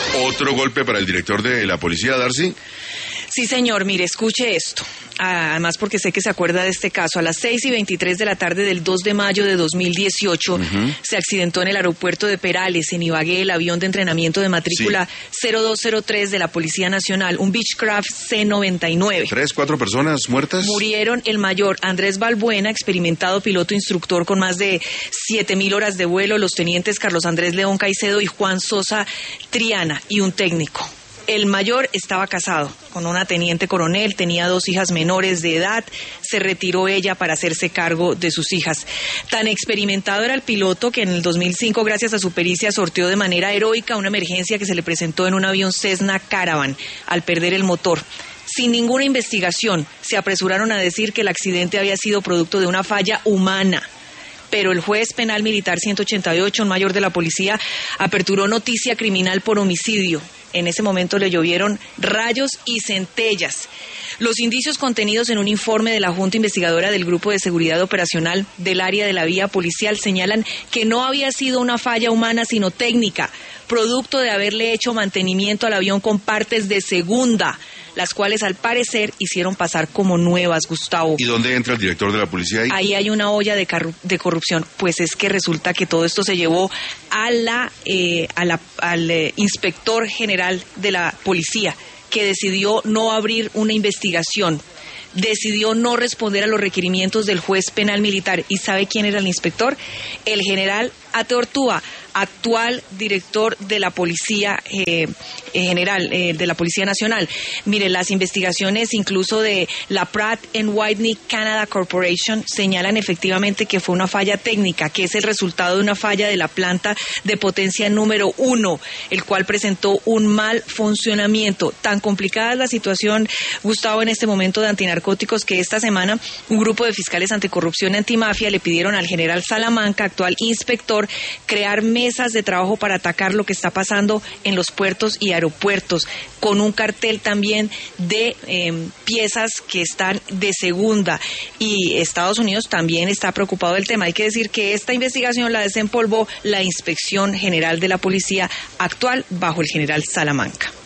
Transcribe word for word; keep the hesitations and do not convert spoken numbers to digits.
Otro golpe para el director de la policía, Darcy. Sí, señor, mire, escuche esto. Además, porque sé que se acuerda de este caso. A las seis y veintitrés de la tarde del dos de mayo de dos mil dieciocho, uh-huh. se accidentó en el aeropuerto de Perales, en Ibagué, el avión de entrenamiento de matrícula sí. cero dos cero tres de la Policía Nacional, un Beechcraft C noventa y nueve. ¿Tres, cuatro personas muertas? Murieron el mayor Andrés Balbuena, experimentado piloto instructor con más de siete mil horas de vuelo, los tenientes Carlos Andrés León Caicedo y Juan Sosa Triana, y un técnico. El mayor estaba casado con una teniente coronel, tenía dos hijas menores de edad, se retiró ella para hacerse cargo de sus hijas. Tan experimentado era el piloto que en el dos mil cinco, gracias a su pericia, sorteó de manera heroica una emergencia que se le presentó en un avión Cessna Caravan al perder el motor. Sin ninguna investigación, se apresuraron a decir que el accidente había sido producto de una falla humana. Pero el juez penal militar ciento ochenta y ocho, un mayor de la policía, aperturó noticia criminal por homicidio. En ese momento le llovieron rayos y centellas. Los indicios contenidos en un informe de la Junta Investigadora del Grupo de Seguridad Operacional del Área de la Vía Policial señalan que no había sido una falla humana, sino técnica, producto de haberle hecho mantenimiento al avión con partes de segunda, las cuales al parecer hicieron pasar como nuevas, Gustavo. ¿Y dónde entra el director de la policía ahí? Ahí hay una olla de, carru- de corrupción. Pues es que resulta que todo esto se llevó a la, eh, a la, al eh, inspector general de la policía, que decidió no abrir una investigación, decidió no responder a los requerimientos del juez penal militar. ¿Y sabe quién era el inspector? El general Ateortúa, actual director de la Policía eh, General, eh, de la Policía Nacional. Mire, las investigaciones incluso de la Pratt and Whitney Canada Corporation señalan efectivamente que fue una falla técnica, que es el resultado de una falla de la planta de potencia número uno, el cual presentó un mal funcionamiento. Tan complicada es la situación, Gustavo, en este momento de antinarcóticos, que esta semana un grupo de fiscales anticorrupción y antimafia le pidieron al general Salamanca, actual inspector, crear mesas de trabajo para atacar lo que está pasando en los puertos y aeropuertos, con un cartel también de eh, piezas que están de segunda. Y Estados Unidos también está preocupado del tema. Hay que decir que esta investigación la desempolvó la Inspección General de la Policía, actual bajo el general Salamanca.